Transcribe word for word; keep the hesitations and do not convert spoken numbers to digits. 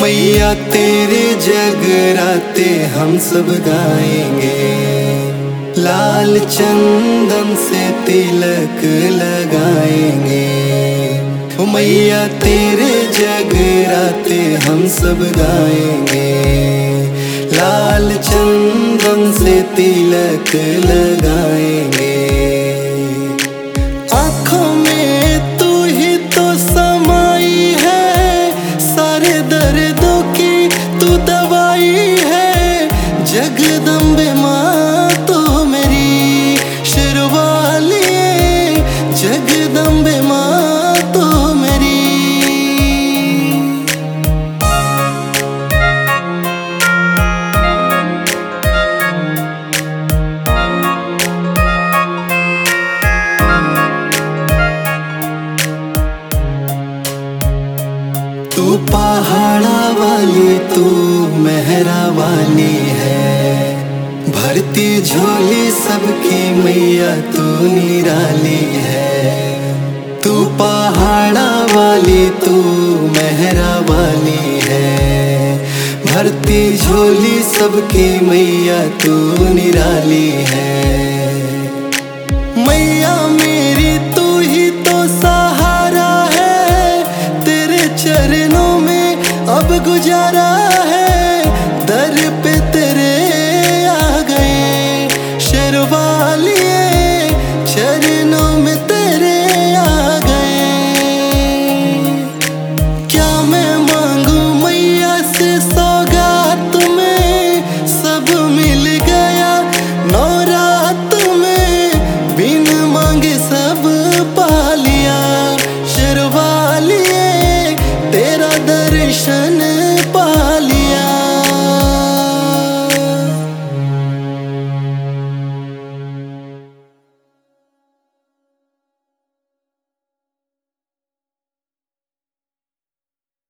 मैया तेरे जगराते हम सब गाएंगे, लाल चंदन से तिलक लगाएंगे। ओ मैया तेरे जगराते हम सब गाएंगे, लाल चंदन से तिलक लगाएंगे। आँखों में तू ही तो समाई है, सारे दर्दों की तू दवाई है। जगदम्बे माँ तो मेरी शेरवाली, जगदम्बे माँ तो मेरी। तू पहाड़ा वाली तू मेहरा वाली है, भरती झोली सबकी मैया तू निराली है। तू पहाड़ा वाली तू मेहरा वाली है, भरती झोली सबकी मैया तू निराली है।